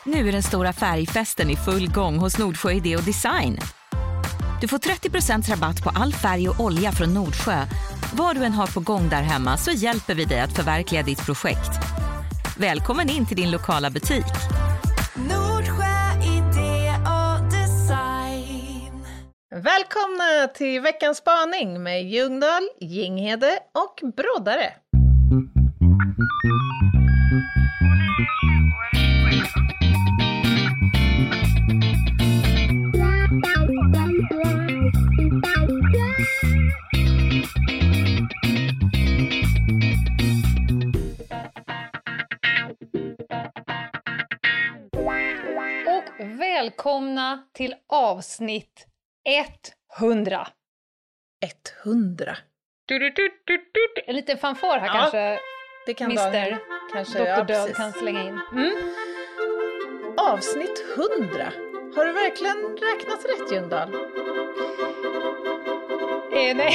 Nu är den stora färgfesten i full gång hos Nordsjö Idé och Design. Du får 30% rabatt på all färg och olja från Nordsjö. Vad du än har på gång där hemma så hjälper vi dig att förverkliga ditt projekt. Välkommen in till din lokala butik. Nordsjö Idé och Design. Välkomna till veckans spaning med Ljungdahl, Ginghede och Broddare. Välkomna till avsnitt 100. 100. En liten fanfar här Ja, kanske. Det kan Mr. kanske Dr. Död precis. kan slänga in. Avsnitt 100. Har du verkligen räknat rätt, Ljungdahl? Nej.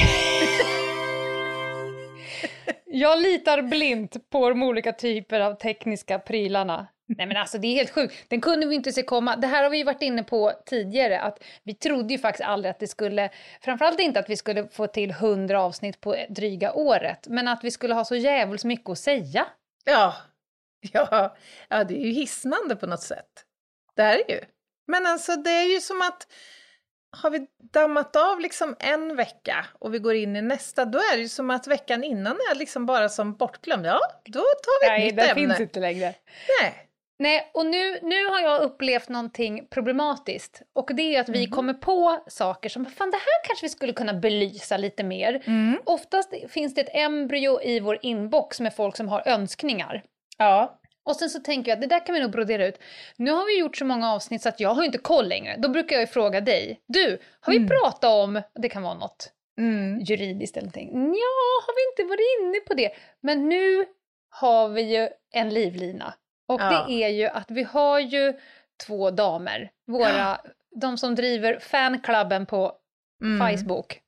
Jag litar blint på de olika typer av tekniska prylarna. Nej men alltså det är helt sjukt. Den kunde vi inte se komma. Det här har vi ju varit inne på tidigare. Att vi trodde ju faktiskt aldrig att det skulle... Framförallt inte att vi skulle få till 100 avsnitt på dryga året. Men att vi skulle ha så jävligt mycket att säga. Ja, det är ju hisnande på något sätt. Det här är ju. Men alltså det är ju som att... Har vi dammat av liksom en vecka och vi går in i nästa, då är det ju som att veckan innan är liksom bara som bortglömd. Ja, då tar vi ett nytt ämne. Nej, det finns inte längre. Nej, och nu har jag upplevt någonting problematiskt. Och det är att vi kommer på saker som, fan det här kanske vi skulle kunna belysa lite mer. Oftast finns det ett embryo i vår inbox med folk som har önskningar. Ja. Och sen så tänker jag att det där kan vi nog brodera ut. Nu har vi gjort så många avsnitt så att jag har inte koll längre. Då brukar jag ju fråga dig. Du, har vi pratat om... Det kan vara något juridiskt eller någonting. Ja, har vi inte varit inne på det? Men nu har vi ju en livlina. Och det är ju att vi har ju 2 damer. De som driver fanklubben på Facebook.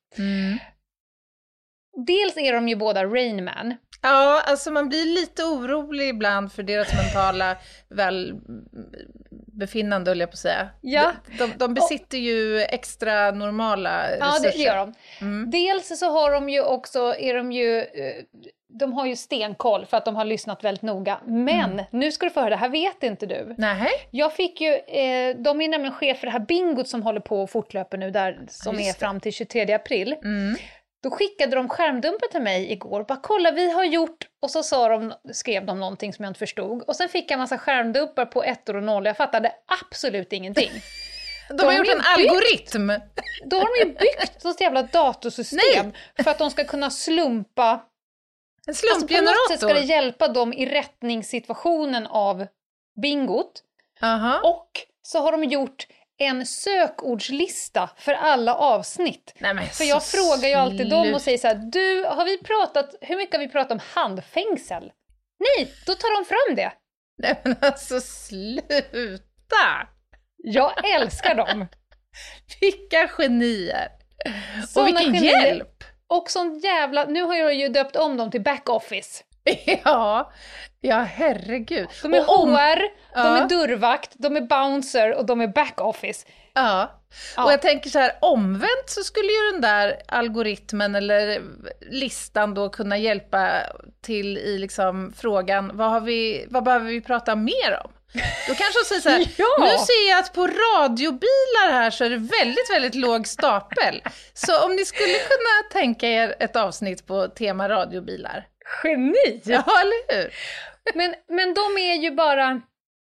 Dels är de ju båda Rain Man. Ja, alltså man blir lite orolig ibland för deras mentala välbefinnande, höll jag på att säga. Ja. De besitter ju extra normala resurser. Ja, det gör de. Dels så har de ju också, de har ju stenkoll för att de har lyssnat väldigt noga. Men nu ska du få höra, det här vet inte du. Nej. Jag fick ju, de är nämligen chef för det här bingot som håller på och fortlöper nu där, som är fram till 23 april. Då skickade de skärmdumpar till mig igår. Bara kolla, vi har gjort... Och så skrev de någonting som jag inte förstod. Och sen fick jag en massa skärmdumpar på 1 och 0. Jag fattade absolut ingenting. De har gjort en algoritm. Då har de ju byggt ett jävla datorsystem. För att de ska kunna slumpa... En slumpgenerator. Alltså på något sätt ska det hjälpa dem i rättningssituationen av bingot. Och så har de gjort... en sökordslista för alla avsnitt. Nej, för jag frågar ju alltid dem och säger så här: du, hur mycket har vi pratat om handfängsel? Nej, då tar de fram det. Nej men alltså sluta. Jag älskar dem. Vilka genier. Såna och vilken genier. Hjälp. Och sån jävla, nu har jag ju döpt om dem till backoffice. Ja, herregud. De är HR, de är dörrvakt, de är bouncer och de är backoffice. Ja, och jag tänker så här, omvänt så skulle ju den där algoritmen eller listan då kunna hjälpa till i liksom frågan, vad behöver vi prata mer om? Då kanske de säger så här, nu ser jag att på radiobilar här så är det väldigt, väldigt låg stapel. Så om ni skulle kunna tänka er ett avsnitt på tema radiobilar. Geni! Ja, eller hur? Men de är ju bara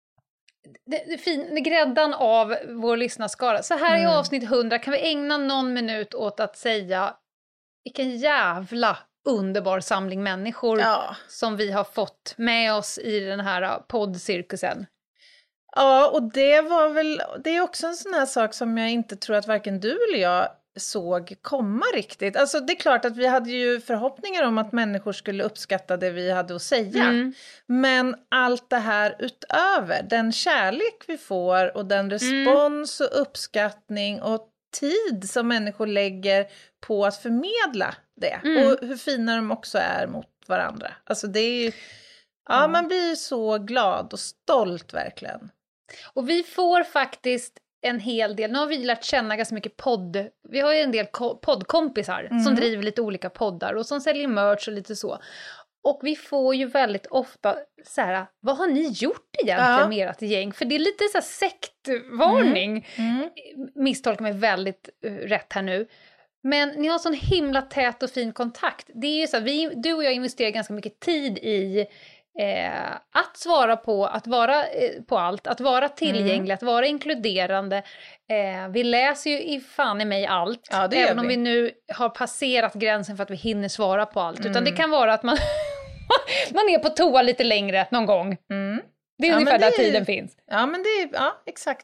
gräddan av vår lyssnarskara. Så här i avsnitt 100 kan vi ägna någon minut åt att säga vilken jävla underbar samling människor som vi har fått med oss i den här poddcirkusen. Ja, och det är också en sån här sak som jag inte tror att varken du eller jag såg komma riktigt. Alltså det är klart att vi hade ju förhoppningar om att människor skulle uppskatta det vi hade att säga. Men allt det här utöver, den kärlek vi får och den respons och uppskattning och tid som människor lägger på att förmedla det. Och hur fina de också är mot varandra. Alltså det är ju, man blir ju så glad och stolt verkligen. Och vi får faktiskt en hel del, nu har vi lärt känna ganska mycket vi har ju en del poddkompisar som driver lite olika poddar och som säljer merch och lite så. Och vi får ju väldigt ofta så här, vad har ni gjort egentligen med ert gäng? För det är lite så här sektvarning. Misstolkar mig väldigt rätt här nu. Men ni har sån himla tät och fin kontakt. Det är ju så här, du och jag investerar ganska mycket tid i att svara på, att vara på allt, att vara tillgänglig, att vara inkluderande. Vi läser ju i fan i mig allt, även om vi nu har passerat gränsen för att vi hinner svara på allt. Utan det kan vara att man är på toa lite längre någon gång. Det är ungefär där tiden finns. Ja, men det är, exakt.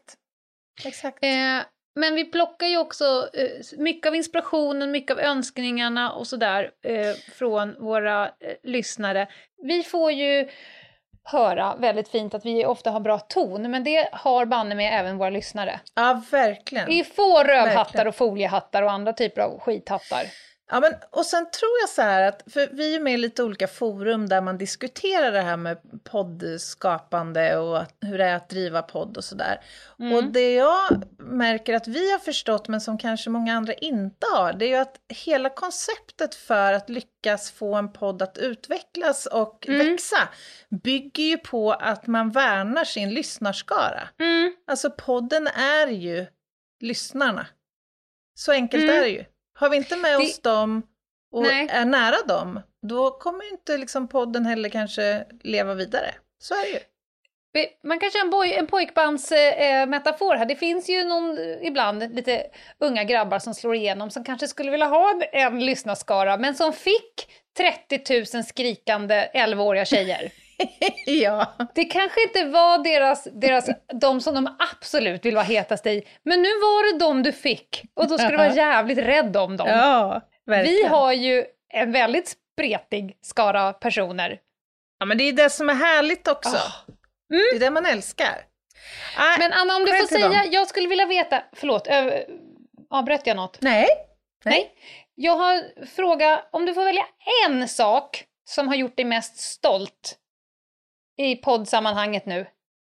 Men vi plockar ju också mycket av inspirationen, mycket av önskningarna och sådär från våra lyssnare. Vi får ju höra väldigt fint att vi ofta har bra ton, men det har banne med även våra lyssnare. Ja, verkligen. Vi får rövhattar och foliehattar och andra typer av skithattar. Ja, men, och sen tror jag så här att, för vi är med i lite olika forum där man diskuterar det här med poddskapande och hur det är att driva podd och sådär. Och det jag märker att vi har förstått, men som kanske många andra inte har, det är ju att hela konceptet för att lyckas få en podd att utvecklas och växa bygger ju på att man värnar sin lyssnarskara. Alltså podden är ju lyssnarna. Så enkelt är det ju. Har vi inte med oss dem och är nära dem, då kommer ju inte liksom podden heller kanske leva vidare. Så är det ju. Man kan köra en pojkbands metafor här. Det finns ju ibland lite unga grabbar som slår igenom som kanske skulle vilja ha en lyssnarskara, men som fick 30 000 skrikande 11-åriga tjejer. Ja. Det kanske inte var de som de absolut vill vara hetast i, men nu var det de du fick, och då ska du vara jävligt rädd om dem. Ja, verkligen. Vi har ju en väldigt spretig skara personer. Ja, men det är det som är härligt också. Det är det man älskar. Men Anna, om du får säga, jag skulle vilja veta, förlåt, avbröt jag något? Nej. Jag har frågat, om du får välja en sak som har gjort dig mest stolt i poddsammanhanget nu.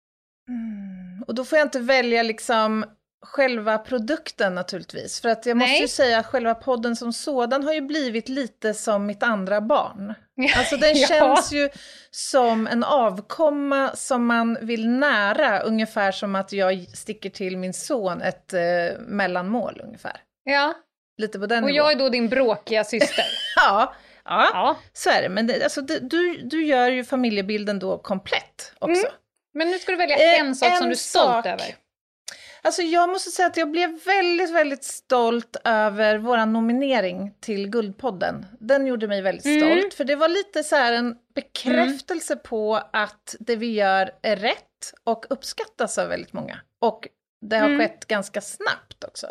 Och då får jag inte välja liksom själva produkten naturligtvis. För att jag måste ju säga att själva podden som sådan har ju blivit lite som mitt andra barn. Alltså den känns ju som en avkomma som man vill nära. Ungefär som att jag sticker till min son ett mellanmål ungefär. Ja. Lite på den och nivån. Jag är då din bråkiga syster. Ja, så är det. Men du gör ju familjebilden då komplett också. Men nu ska du välja en sak som du är stolt över. Alltså jag måste säga att jag blev väldigt, väldigt stolt över våran nominering till Guldpodden. Den gjorde mig väldigt stolt. För det var lite så här en bekräftelse på att det vi gör är rätt och uppskattas av väldigt många. Och det har skett ganska snabbt också.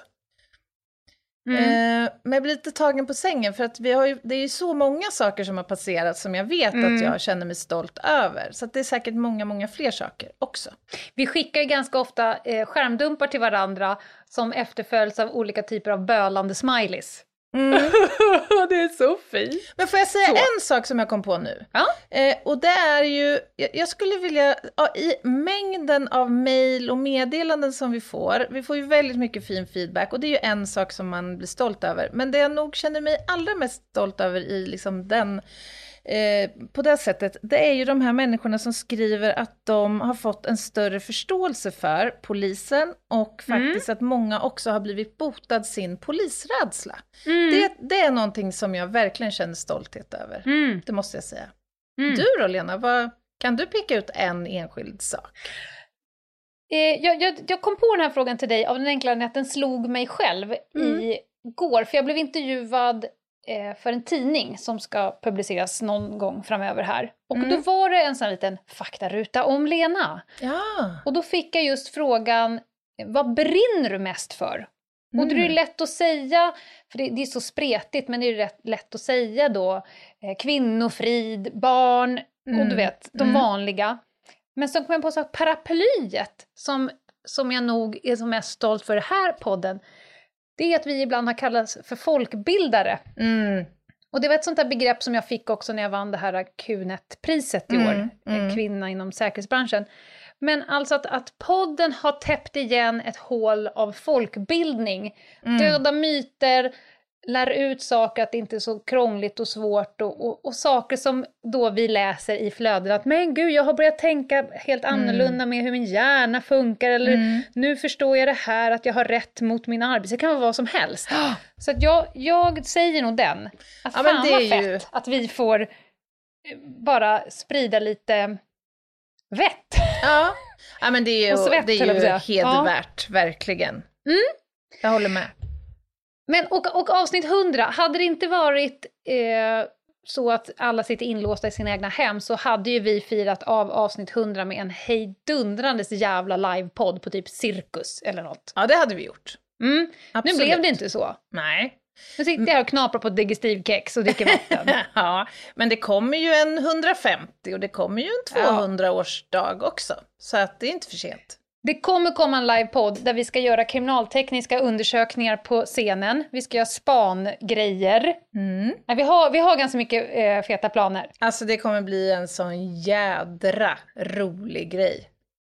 Men jag blir lite tagen på sängen för att det är ju så många saker som har passerat som jag vet att jag känner mig stolt över. Så att det är säkert många, många fler saker också. Vi skickar ju ganska ofta skärmdumpar till varandra som efterföljs av olika typer av bölande smileys. Det är så fint. Men får jag säga en sak som jag kom på nu? Ja? Och det är ju, jag skulle vilja, i mängden av mejl och meddelanden som vi får ju väldigt mycket fin feedback, och det är ju en sak som man blir stolt över. Men det jag nog känner mig allra mest stolt över i liksom den, på det sättet, det är ju de här människorna som skriver att de har fått en större förståelse för polisen, och faktiskt att många också har blivit botad sin polisrädsla. Det är någonting som jag verkligen känner stolthet över. Det måste jag säga. Du då, Lena, kan du peka ut en enskild sak? Jag kom på den här frågan till dig av den enkla anledningen att den slog mig själv igår. För jag blev intervjuad för en tidning som ska publiceras någon gång framöver här. Och då var det en sån liten faktaruta om Lena. Ja. Och då fick jag just frågan, vad brinner du mest för? Och det är lätt att säga, för det är så spretigt, men det är rätt lätt att säga då kvinnofrid, barn och du vet, de vanliga. Men så kom jag på så paraplyet som jag nog är som mest stolt för den här podden. Det är att vi ibland har kallats för folkbildare. Och det var ett sånt där begrepp som jag fick också när jag vann det här Q-net-priset i år. Kvinna inom säkerhetsbranschen. Men alltså att podden har täppt igen ett hål av folkbildning. Döda myter, lär ut saker att det inte är så krångligt och svårt. Och saker som då vi läser i flödet. Att men gud, jag har börjat tänka helt annorlunda med hur min hjärna funkar. Eller nu förstår jag det här att jag har rätt mot min arbete. Det kan vara vad som helst. Så att jag säger nog den. Att fan vad fett att vi får bara sprida lite vett. Ja, men det är ju, svett, det är ju hedervärt, verkligen. Jag håller med. Men och avsnitt 100, hade det inte varit så att alla sitter inlåsta i sina egna hem, så hade ju vi firat av avsnitt 100 med en hejdundrandes jävla livepodd på typ cirkus eller något. Ja, det hade vi gjort. Nu blev det inte så. Nej. Nu sitter jag här och knaprar på ett digestivkex och dricker vatten. Ja, men det kommer ju en 150 och det kommer ju en 200-årsdag också. Så att det är inte för sent. Det kommer komma en livepodd där vi ska göra kriminaltekniska undersökningar på scenen. Vi ska göra spangrejer. Vi har ganska mycket feta planer. Alltså det kommer bli en sån jädra rolig grej.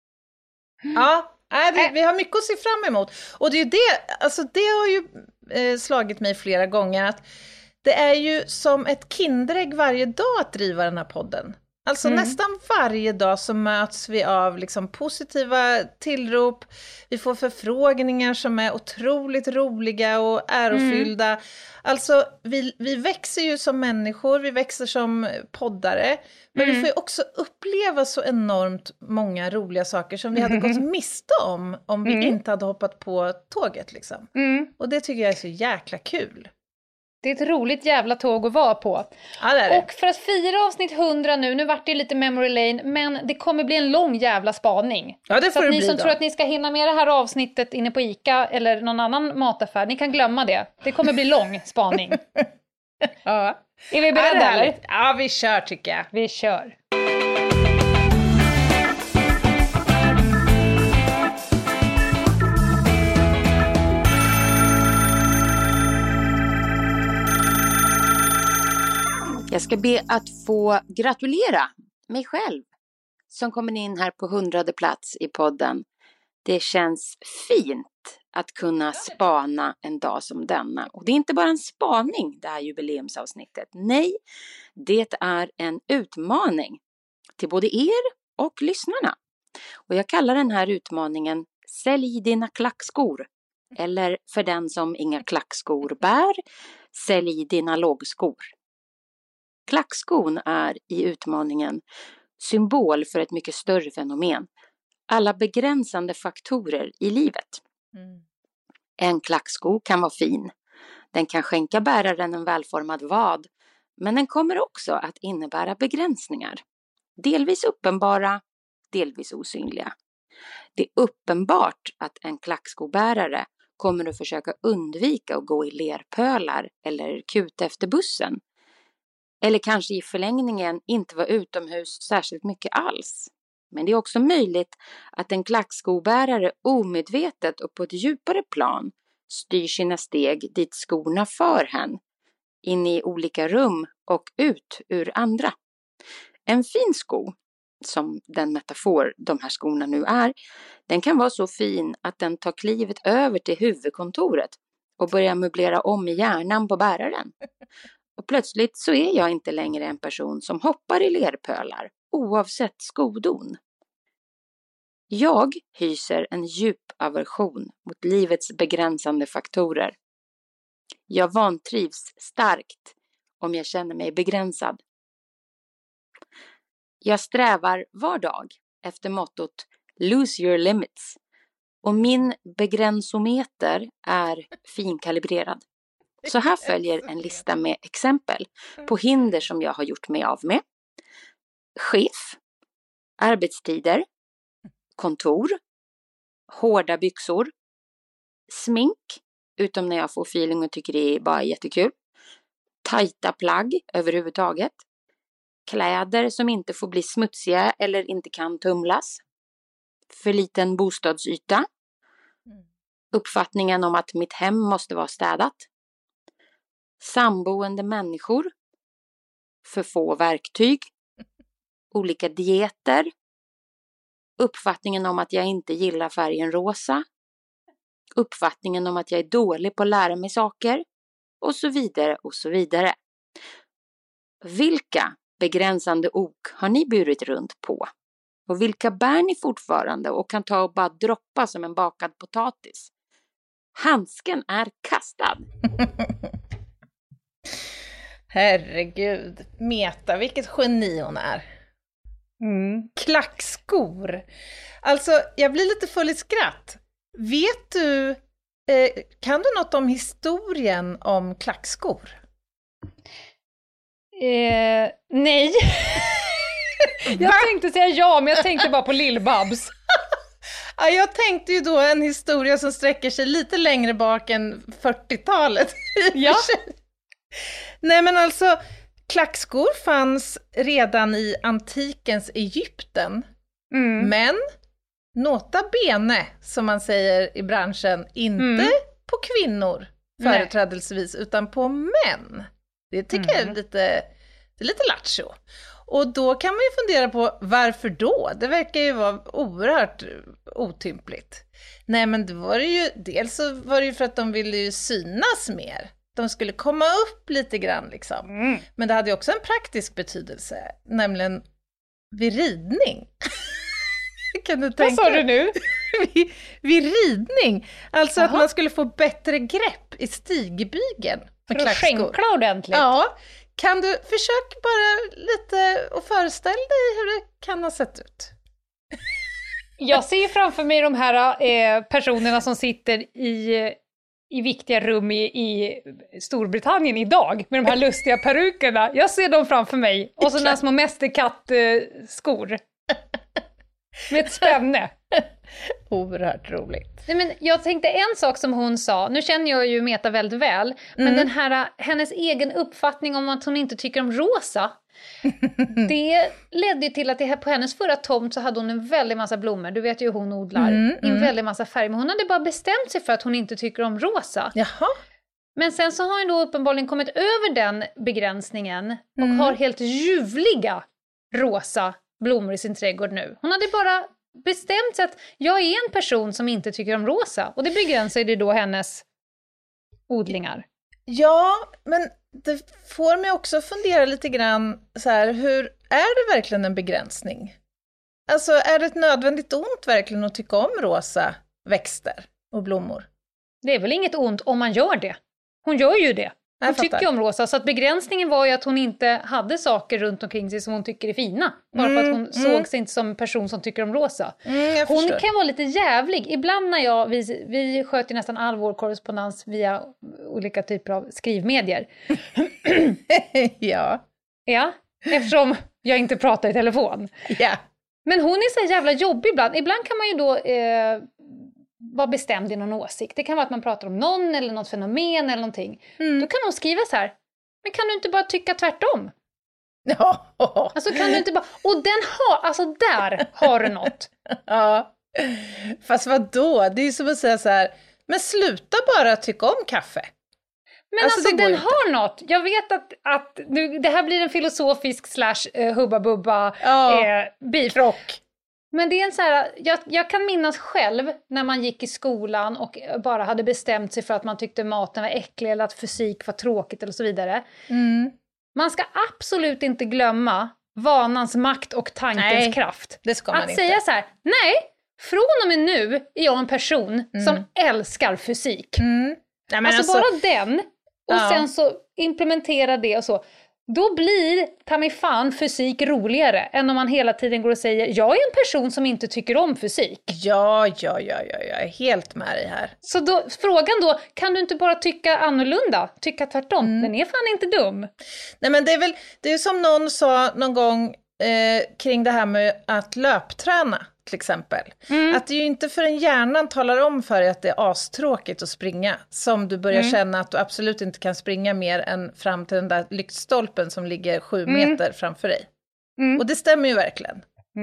Ja, vi har mycket att se fram emot. Och det är ju det, alltså det har ju slagit mig flera gånger att det är ju som ett kinderägg varje dag att driva den här podden. Alltså nästan varje dag så möts vi av liksom positiva tillrop. Vi får förfrågningar som är otroligt roliga och ärofyllda. Alltså vi växer ju som människor, vi växer som poddare. Men vi får ju också uppleva så enormt många roliga saker som vi hade gått miste om vi inte hade hoppat på tåget liksom. Och det tycker jag är så jäkla kul. Det är ett roligt jävla tåg att vara på. Ja, det är det. Och för att fira avsnitt 100 nu vart det lite memory lane, men det kommer bli en lång jävla spaning. Ja, det får så att det ni bli som då. tror att ni ska hinna med det här avsnittet inne på ICA eller någon annan mataffär, ni kan glömma det. Det kommer bli lång spaning. Ja. Är vi beredda eller? Ja, vi kör tycker jag. Vi kör. Jag ska be att få gratulera mig själv som kommer in här på 100:e plats i podden. Det känns fint att kunna spana en dag som denna. Och det är inte bara en spaning det här jubileumsavsnittet. Nej, det är en utmaning till både er och lyssnarna. Och jag kallar den här utmaningen Sälj dina klackskor. Eller för den som inga klackskor bär, sälj dina lågskor. Klackskon är i utmaningen symbol för ett mycket större fenomen. Alla begränsande faktorer i livet. En klacksko kan vara fin. Den kan skänka bäraren en välformad vad. Men den kommer också att innebära begränsningar. Delvis uppenbara, delvis osynliga. Det är uppenbart att en klackskobärare kommer att försöka undvika att gå i lerpölar eller kuta efter bussen. Eller kanske i förlängningen inte vara utomhus särskilt mycket alls. Men det är också möjligt att en klackskobärare omedvetet och på ett djupare plan styr sina steg dit skorna för hen. In i olika rum och ut ur andra. En fin sko, som den metafor de här skorna nu är, den kan vara så fin att den tar klivet över till huvudkontoret och börjar möblera om i hjärnan på bäraren. Och plötsligt så är jag inte längre en person som hoppar i lerpölar, oavsett skodon. Jag hyser en djup aversion mot livets begränsande faktorer. Jag vantrivs starkt om jag känner mig begränsad. Jag strävar var dag efter mottot Lose your limits. Och min begränsometer är finkalibrerad. Så här följer en lista med exempel på hinder som jag har gjort mig av med. Chef, arbetstider, kontor, hårda byxor, smink, utom när jag får feeling och tycker det är bara jättekul, tajta plagg överhuvudtaget, kläder som inte får bli smutsiga eller inte kan tumlas, för liten bostadsyta, uppfattningen om att mitt hem måste vara städat, samboende människor, för få verktyg, olika dieter, uppfattningen om att jag inte gillar färgen rosa, uppfattningen om att jag är dålig på att lära mig saker och så vidare och så vidare. Vilka begränsande ok har ni burit runt på? Och vilka bär ni fortfarande och kan ta och bara droppa som en bakad potatis? Handsken är kastad. Herregud, Meta, vilket geni hon är. Klackskor. Alltså, jag blir lite full i skratt. Vet du, kan du något om historien om klackskor? Nej. Jag tänkte säga ja, men jag tänkte bara på Lill-Babs. Ja, jag tänkte ju då en historia som sträcker sig lite längre bak än 40-talet. Ja. Nej, men alltså, klackskor fanns redan i antikens Egypten. Men nota bene, som man säger i branschen, inte på kvinnor företrädelsevis, utan på män. Det tycker jag är lite lattjo. Och då kan man ju fundera på varför då? Det verkar ju vara oerhört otympligt. Nej, men det var det ju, dels så var det ju för att de ville ju synas mer. De skulle komma upp lite grann liksom. Men det hade ju också en praktisk betydelse, nämligen vid ridning. Kan du tänka? Vad sa du nu? vid ridning. Alltså att man skulle få bättre grepp i stigbygeln med för att skänkla ordentligt. Ja. Kan du försöka bara lite och föreställa dig hur det kan ha sett ut? Jag ser framför mig de här personerna som sitter i viktiga rum i Storbritannien idag med de här lustiga perukerna. Jag ser dem framför mig. Och sådana små mästerkattskor. Med ett spänne. Oerhört roligt. Nej, men jag tänkte en sak som hon sa. Nu känner jag ju Meta väldigt väl. Men den här, hennes egen uppfattning om att hon inte tycker om rosa. Det ledde ju till att på hennes förra tomt så hade hon en väldigt massa blommor. Du vet ju hur hon odlar. En väldigt massa färg. Men hon hade bara bestämt sig för att hon inte tycker om rosa. Jaha. Men sen så har hon då uppenbarligen kommit över den begränsningen. Och har helt ljuvliga rosa blommor i sin trädgård nu. Hon hade bara bestämt sig att jag är en person som inte tycker om rosa. Och det begränsade då hennes odlingar. Ja, men det får mig också fundera lite grann så här, hur är det verkligen en begränsning? Alltså, är det ett nödvändigt ont verkligen att tycka om rosa växter och blommor? Det är väl inget ont om man gör det. Hon gör ju det. Hon tycker om rosa. Så att begränsningen var ju att hon inte hade saker runt omkring sig som hon tycker är fina. Bara för att hon såg sig inte som en person som tycker om rosa. Hon kan vara lite jävlig. Ibland när vi sköter nästan all vår korrespondens via olika typer av skrivmedier. Ja. Ja, eftersom jag inte pratar i telefon. Ja. Men hon är så här jävla jobbig ibland. Ibland kan man ju då vara bestämd i någon åsikt. Det kan vara att man pratar om någon eller något fenomen eller någonting. Då kan hon skriva så här: men kan du inte bara tycka tvärtom? Ja. Alltså kan du inte bara... Och den har... Alltså där har du något. Ja. Fast vadå? Det är ju som att säga så här: men sluta bara tycka om kaffe. Men alltså den har något. Jag vet att nu, det här blir en filosofisk / hubba-bubba bifrock. Men det är en så här, jag kan minnas själv när man gick i skolan och bara hade bestämt sig för att man tyckte maten var äcklig eller att fysik var tråkigt eller så vidare. Man ska absolut inte glömma vanans makt och tankens kraft. Det ska man att inte. Säga så här: nej, från och med nu är jag en person som älskar fysik. Nej, men alltså bara den, och sen så implementera det och så. Då blir ta mig fan fysik roligare än om man hela tiden går och säger jag är en person som inte tycker om fysik. Ja, jag är helt med dig här. Så då, frågan då, kan du inte bara tycka annorlunda? Tycka tvärtom? Den är fan inte dum. Nej, men det är som någon sa någon gång kring det här med att löpträna till exempel. Att det är ju inte förrän hjärnan talar om för dig att det är astråkigt att springa som du börjar känna att du absolut inte kan springa mer än fram till den där lyktstolpen som ligger 7 meter framför dig. Och det stämmer ju verkligen.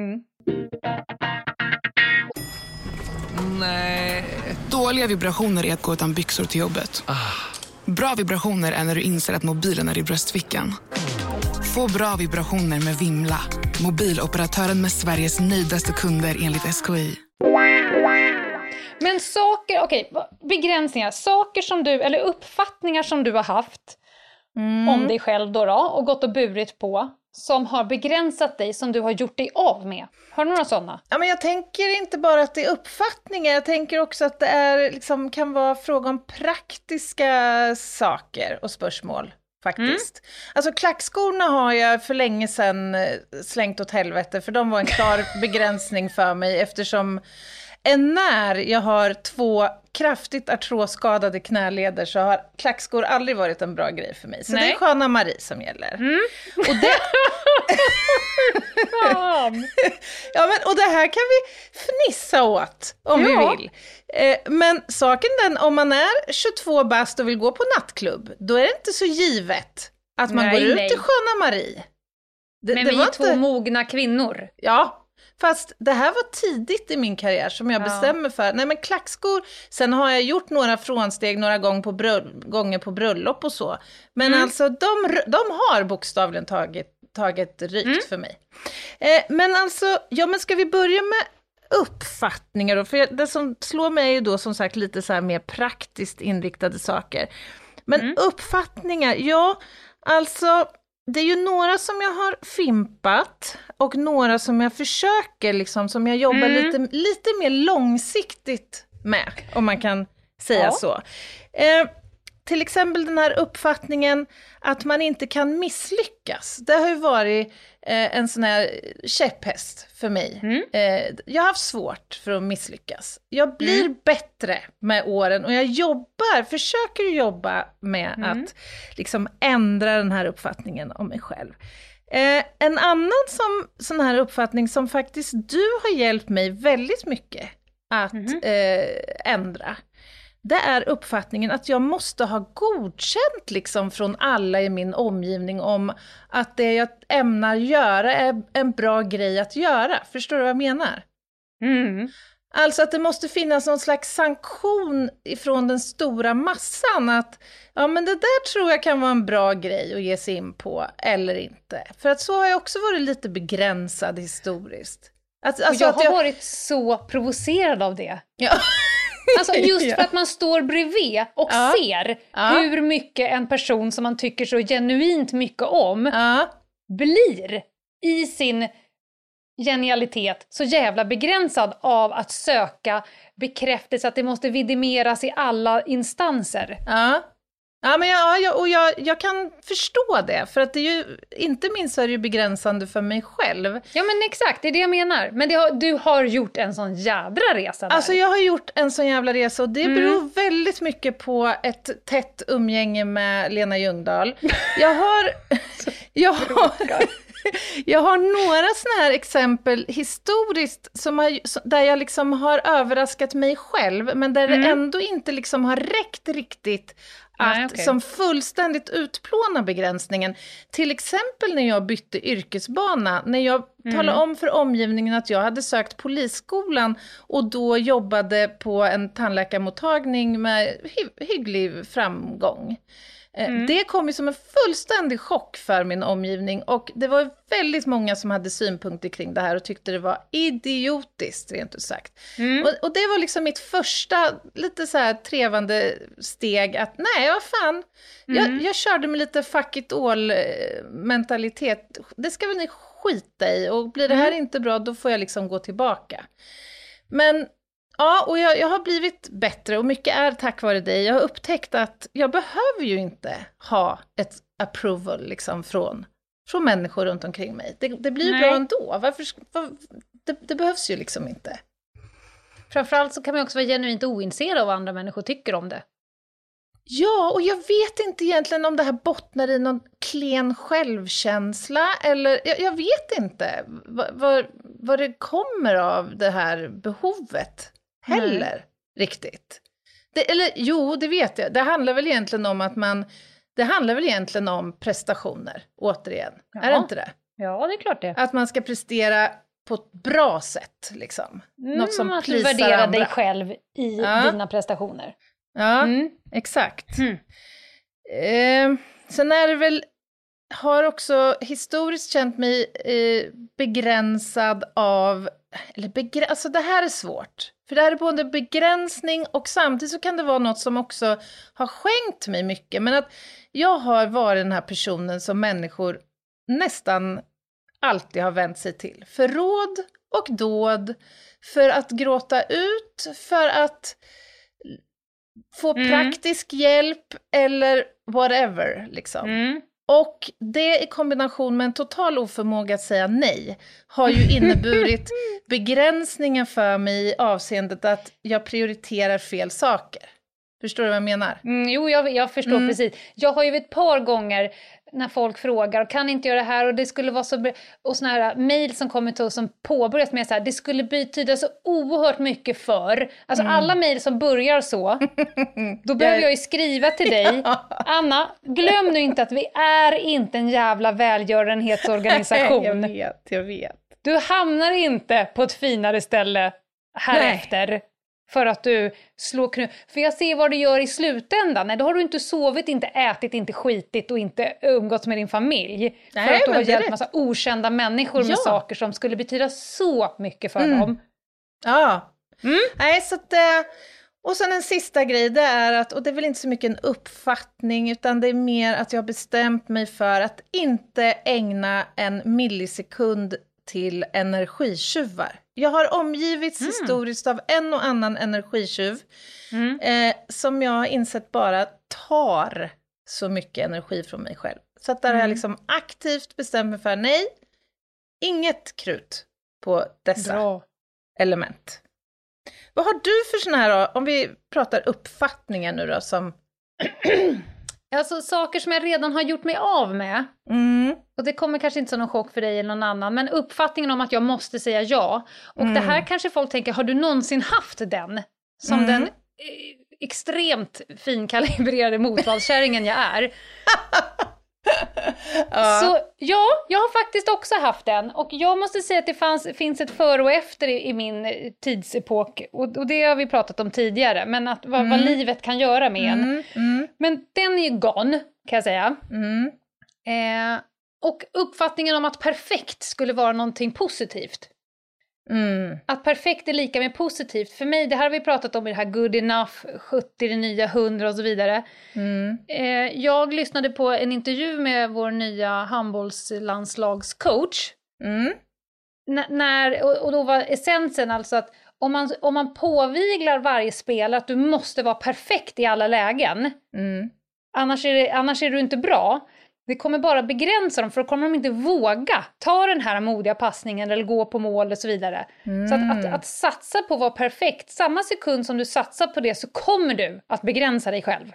Nej. Dåliga vibrationer är att gå utan byxor till jobbet. Bra vibrationer är när du inser att mobilen är i bröstfickan. Få bra vibrationer med Vimla. Mobiloperatören med Sveriges nöjdaste kunder enligt SKI. Men saker, begränsningar. Saker som du, eller uppfattningar som du har haft om dig själv då och gått och burit på. Som har begränsat dig, som du har gjort dig av med. Har du några sådana? Ja, men jag tänker inte bara att det är uppfattningar. Jag tänker också att det är, liksom, kan vara fråga om praktiska saker och spörsmål. Faktiskt. Alltså klackskorna har jag för länge sedan slängt åt helvete. För de var en klar begränsning för mig. Eftersom när jag har 2 kraftigt artrosskadade knäleder så har klackskor aldrig varit en bra grej för mig. Så det är Sköna Marie som gäller. Och det... och det här kan vi fnissa åt om vi vill. Men saken den, om man är 22 bast och vill gå på nattklubb, då är det inte så givet att man går ut till Sköna Marie. Men vi är 2 mogna kvinnor. Ja. Fast det här var tidigt i min karriär som jag bestämmer för. Nej, men klackskor, sen har jag gjort några frånsteg några gånger på bröllop och så. Men alltså de har bokstavligen tagit rykt för mig. Men alltså, men ska vi börja med uppfattningar då? För det som slår mig är ju då som sagt lite så här mer praktiskt inriktade saker. Men uppfattningar, alltså... Det är ju några som jag har fimpat och några som jag försöker liksom, som jag jobbar lite mer långsiktigt med, om man kan säga så. Till exempel den här uppfattningen att man inte kan misslyckas. Det har ju varit en sån här käpphäst för mig. Jag har haft svårt för att misslyckas. Jag blir bättre med åren och jag försöker jobba med att liksom ändra den här uppfattningen om mig själv. En annan sån här uppfattning som faktiskt du har hjälpt mig väldigt mycket att ändra. Det är uppfattningen att jag måste ha godkänt liksom från alla i min omgivning om att det jag ämnar göra är en bra grej att göra. Förstår du vad jag menar? Alltså att det måste finnas någon slags sanktion ifrån den stora massan att men det där tror jag kan vara en bra grej att ge sig in på eller inte. För att så har jag också varit lite begränsad historiskt. Alltså jag har varit så provocerad av det. Ja. Alltså just för att man står bredvid och ser hur mycket en person som man tycker så genuint mycket om blir i sin genialitet så jävla begränsad av att söka bekräftelse, att det måste vidimeras i alla instanser. Ja, men jag kan förstå det, för att det är ju, inte minst så är det ju begränsande för mig själv. Ja, men exakt, det är det jag menar. Men du har gjort en sån jädra resa där. Alltså jag har gjort en sån jävla resa och det beror väldigt mycket på ett tätt umgänge med Lena Ljungdahl. Jag har några såna här exempel historiskt där jag liksom har överraskat mig själv, men där det ändå inte liksom har räckt riktigt att som fullständigt utplåna begränsningen. Till exempel när jag bytte yrkesbana, när jag talade om för omgivningen att jag hade sökt polisskolan och då jobbade på en tandläkarmottagning med hygglig framgång. Det kom ju som en fullständig chock för min omgivning och det var väldigt många som hade synpunkter kring det här och tyckte det var idiotiskt, rent ut sagt. Och det var liksom mitt första lite så här trevande steg att nej, vad fan, jag körde med lite fuck it all mentalitet. Det ska väl ni skita i och blir det här inte bra, då får jag liksom gå tillbaka. Men ja, och jag har blivit bättre och mycket är tack vare dig. Jag har upptäckt att jag behöver ju inte ha ett approval liksom från människor runt omkring mig. Det blir ju bra ändå. Det behövs ju liksom inte. Framförallt så kan man också vara genuint ointresserad av vad andra människor tycker om det. Ja, och jag vet inte egentligen om det här bottnar i någon klen självkänsla. Eller jag vet inte vad det kommer av det här behovet. Heller riktigt. Det vet jag. Det handlar väl egentligen om det handlar väl egentligen om prestationer, återigen. Ja. Är det inte det? Ja, det är klart det. Att man ska prestera på ett bra sätt, liksom. Något som att du värderar dig själv i dina prestationer. Ja, exakt. Sen är det väl har också historiskt känt mig begränsad av, alltså det här är svårt. För det här är både begränsning och samtidigt så kan det vara något som också har skänkt mig mycket. Men att jag har varit den här personen som människor nästan alltid har vänt sig till. För råd och dåd, för att gråta ut, för att få praktisk hjälp eller whatever liksom. Och det i kombination med en total oförmåga att säga nej har ju inneburit begränsningen för mig i avseendet att jag prioriterar fel saker. Förstår du vad jag menar? Jo, jag förstår precis. Jag har ju ett par gånger när folk frågar, kan inte göra det här och det skulle vara så... Och såna här mejl som kommer till oss som påbörjas med så här, det skulle betyda så oerhört mycket för... Alltså alla mejl som börjar så, då behöver jag ju skriva till dig. Anna, glöm nu inte att vi är inte en jävla välgörenhetsorganisation. Jag vet. Du hamnar inte på ett finare ställe härefter. För att du slår För jag ser vad du gör i slutändan. Nej, då har du inte sovit, inte ätit, inte skitit och inte umgåtts med din familj. Nej, för att du har hjälpt rätt. massa okända människor med saker som skulle betyda så mycket för dem. Ja. Nej, så att... Och sen en sista grej, det är att, och det är väl inte så mycket en uppfattning, utan det är mer att jag har bestämt mig för att inte ägna en millisekund till energitjuvar. Jag har omgivits historiskt av en och annan energitjuv som jag har insett bara tar så mycket energi från mig själv. Så att där har jag liksom aktivt bestämt mig för nej, inget krut på dessa element. Vad har du för såna här då, om vi pratar uppfattningar nu då som... Alltså saker som jag redan har gjort mig av med. Och det kommer kanske inte som någon chock för dig eller någon annan. Men uppfattningen om att jag måste säga ja. Och det här kanske folk tänker, har du någonsin haft den? Som den extremt finkalibrerade motvallskärringen jag är. Så ja, jag har faktiskt också haft den. Och jag måste säga att det finns ett före och efter i min tidsepok. Och det har vi pratat om tidigare. Men att vad livet kan göra med en. Men den är ju gone, kan jag säga. Och uppfattningen om att perfekt skulle vara någonting positivt. Att perfekt är lika med positivt. För mig, det här har vi pratat om i det här good enough, 70, det nya 100 och så vidare. Jag lyssnade på en intervju med vår nya handbollslandslagscoach. Och då var essensen alltså att om man påviglar varje spelare att du måste vara perfekt i alla lägen. Annars är du inte bra. Det kommer bara begränsa dem, för då kommer de inte våga ta den här modiga passningen eller gå på mål och så vidare. Så att satsa på att vara perfekt, samma sekund som du satsar på det så kommer du att begränsa dig själv.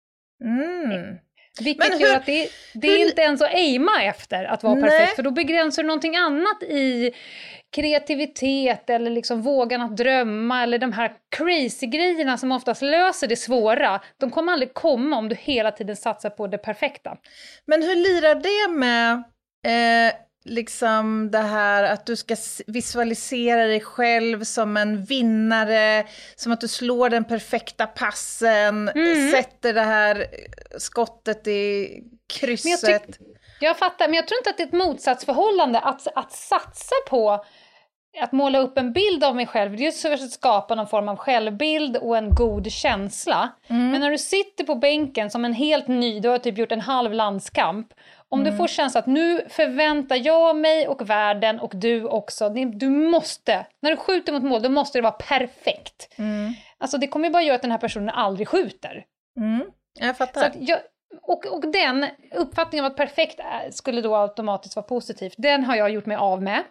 Vilket gör att det är inte ens att aima efter att vara perfekt, för då begränsar du någonting annat i kreativitet eller liksom vågan att drömma eller de här crazy grejerna som oftast löser det svåra. De kommer aldrig komma om du hela tiden satsar på det perfekta. Men hur lirar det med liksom det här att du ska visualisera dig själv som en vinnare, som att du slår den perfekta passen, sätter det här skottet i krysset. Jag fattar, men jag tror inte att det är ett motsatsförhållande att satsa på att måla upp en bild av mig själv. Det är ju att skapa någon form av självbild och en god känsla. Men när du sitter på bänken som en helt ny, du har typ gjort en halv landskamp. Om du får känsla att nu förväntar jag mig och världen och du också. Du måste, när du skjuter mot mål, då måste det vara perfekt. Alltså det kommer ju bara göra att den här personen aldrig skjuter. Jag fattar. Så att och den uppfattningen av att perfekt skulle då automatiskt vara positivt, den har jag gjort mig av med.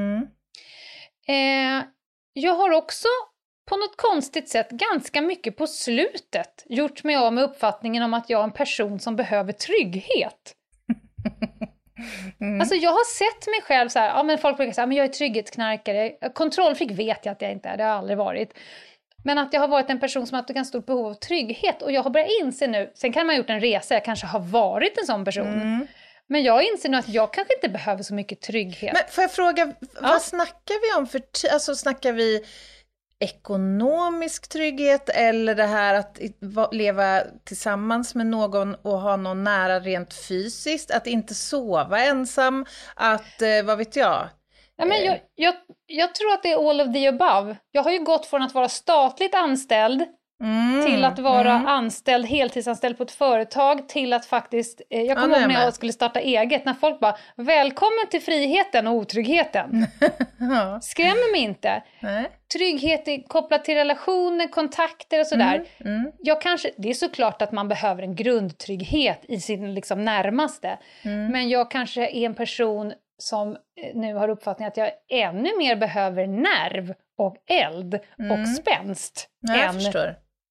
Jag har också på något konstigt sätt ganska mycket på slutet gjort mig av med uppfattningen om att jag är en person som behöver trygghet. Alltså jag har sett mig själv så här, ja men folk brukar säga, men jag är trygghetsknarkare, kontrollfreak vet jag att jag inte är, det har jag aldrig varit. Men att jag har varit en person som har haft ett ganska stort behov av trygghet. Och jag har börjat inse nu, sen kan man ha gjort en resa, jag kanske har varit en sån person. Men jag inser nu att jag kanske inte behöver så mycket trygghet. Men får jag fråga, vad snackar vi om? Alltså snackar vi ekonomisk trygghet eller det här att leva tillsammans med någon och ha någon nära rent fysiskt, att inte sova ensam, att vad vet jag. Ja, men jag tror att det är all of the above. Jag har ju gått från att vara statligt anställd till att vara anställd, heltidsanställd på ett företag, till att faktiskt, jag kommer ihåg när jag skulle starta eget, när folk bara, välkommen till friheten och otryggheten. Skrämmer mig inte. Trygghet är kopplat till relationer, kontakter och sådär. Det är såklart att man behöver en grundtrygghet i sin liksom närmaste. Men jag kanske är en person som nu har uppfattningen att jag ännu mer behöver nerv och eld och spänst. Jag förstår.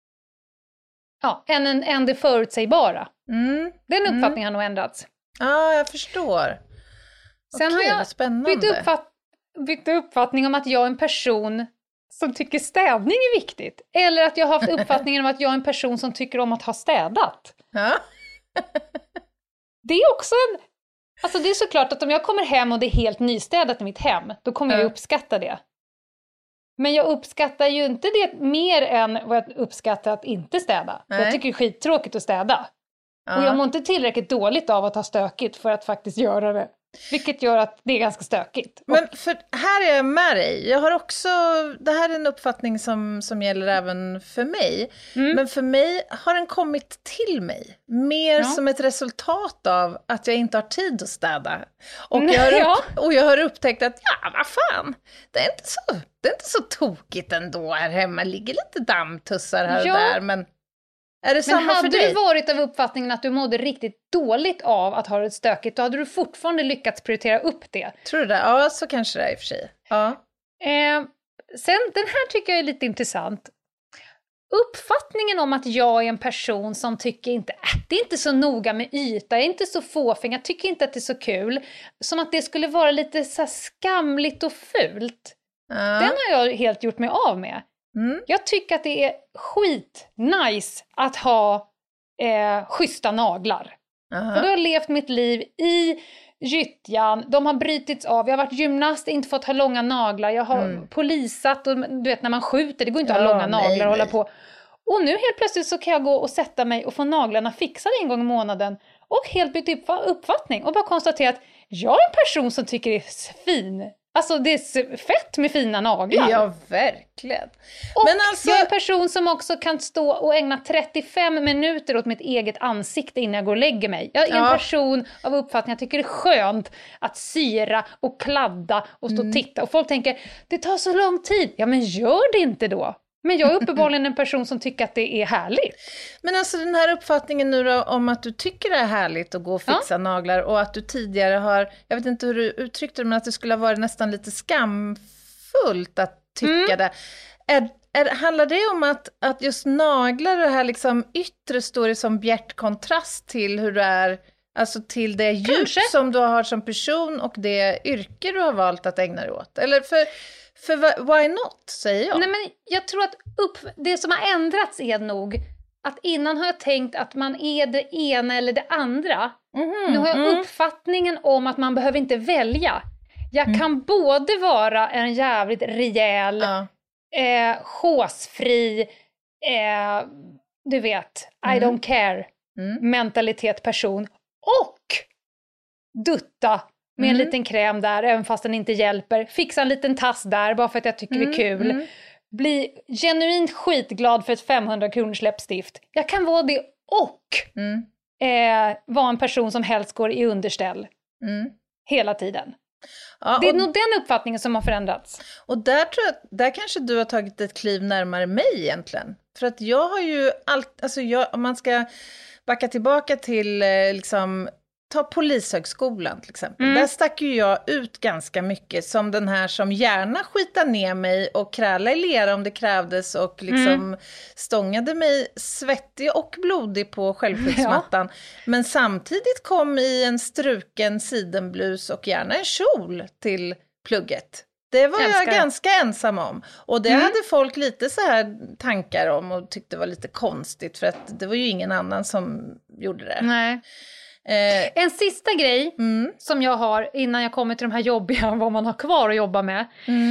Ja, än det förutsägbara. Den uppfattningen har nog ändrats. Ja, jag förstår. Sen har jag bytt uppfattning om att jag är en person som tycker städning är viktigt. Eller att jag har haft uppfattningen om att jag är en person som tycker om att ha städat. Ja. Det är också alltså det är såklart att om jag kommer hem och det är helt nystädat i mitt hem, då kommer jag uppskatta det. Men jag uppskattar ju inte det mer än vad jag uppskattar att inte städa. Jag tycker det är skittråkigt att städa. Och jag mår inte tillräckligt dåligt av att ha stökigt för att faktiskt göra det. Vilket gör att det är ganska stökigt. Men för här är jag med dig. Jag har också, det här är en uppfattning som gäller även för mig. Men för mig har den kommit till mig. Mer som ett resultat av att jag inte har tid att städa. Och jag har upptäckt att, vad fan, det är inte så tokigt ändå här hemma. Ligger lite dammtussar här och där, men... Är det samma för dig? Hade du varit av uppfattningen att du mådde riktigt dåligt av att ha det stökigt, då hade du fortfarande lyckats prioritera upp det. Tror du det? Ja, så kanske det är i och för sig. Ja. Sen, den här tycker jag är lite intressant. Uppfattningen om att jag är en person som tycker inte, det är inte så noga med yta, jag är inte så fåfäng, jag tycker inte att det är så kul. Som att det skulle vara lite så här skamligt och fult. Den har jag helt gjort mig av med. Jag tycker att det är nice att ha schyssta naglar. För då har jag levt mitt liv i gyttjan. De har brytits av. Jag har varit gymnast, inte fått ha långa naglar. Jag har polisat. Och du vet när man skjuter, det går inte att ha långa naglar och hålla på. Och nu helt plötsligt så kan jag gå och sätta mig och få naglarna fixade en gång i månaden. Och helt bytt uppfattning. Och bara konstatera att jag är en person som tycker det är fin. Alltså det är fett med fina naglar. Ja, verkligen. Och men alltså... jag är en person som också kan stå och ägna 35 minuter åt mitt eget ansikte innan jag går och lägger mig. Jag är en person av uppfattning, jag tycker det är skönt att syra och kladda och stå och titta. Och folk tänker, det tar så lång tid. Ja, men gör det inte då. Men jag är uppenbarligen en person som tycker att det är härligt. Men alltså den här uppfattningen nu då, om att du tycker det är härligt att gå och fixa naglar och att du tidigare har, jag vet inte hur du uttryckte det, men att det skulle ha varit nästan lite skamfullt att tycka det. Handlar det om att just naglar det här liksom yttre står i som bjärt kontrast till hur du är, alltså till det djup som du har som person och det yrke du har valt att ägna dig åt? Eller för why not, säger jag. Nej, men jag tror att det som har ändrats är nog att innan har jag tänkt att man är det ena eller det andra. Nu har jag uppfattningen om att man behöver inte välja. Jag kan både vara en jävligt rejäl, chosefri, du vet, I don't care mentalitet person och dutta med en liten kräm där, även fast den inte hjälper. Fixa en liten tass där, bara för att jag tycker det är kul. Bli genuint skitglad för ett 500 kronors läppstift. Jag kan vara det och vara en person som helst går i underställ. Hela tiden. Ja, det är nog den uppfattningen som har förändrats. Och där kanske du har tagit ett kliv närmare mig egentligen. För att jag har ju om man ska backa tillbaka till liksom... Ta polishögskolan till exempel. Där stack ju jag ut ganska mycket som den här som gärna skitade ner mig och kräla i lera om det krävdes och liksom stångade mig svettig och blodig på självskyddsmattan. Men samtidigt kom i en struken sidenblus och gärna en kjol till plugget. Det var jag ganska ensam om. Och det hade folk lite så här tankar om och tyckte var lite konstigt för att det var ju ingen annan som gjorde det. Nej. En sista grej som jag har innan jag kommer till de här jobbiga vad man har kvar att jobba med.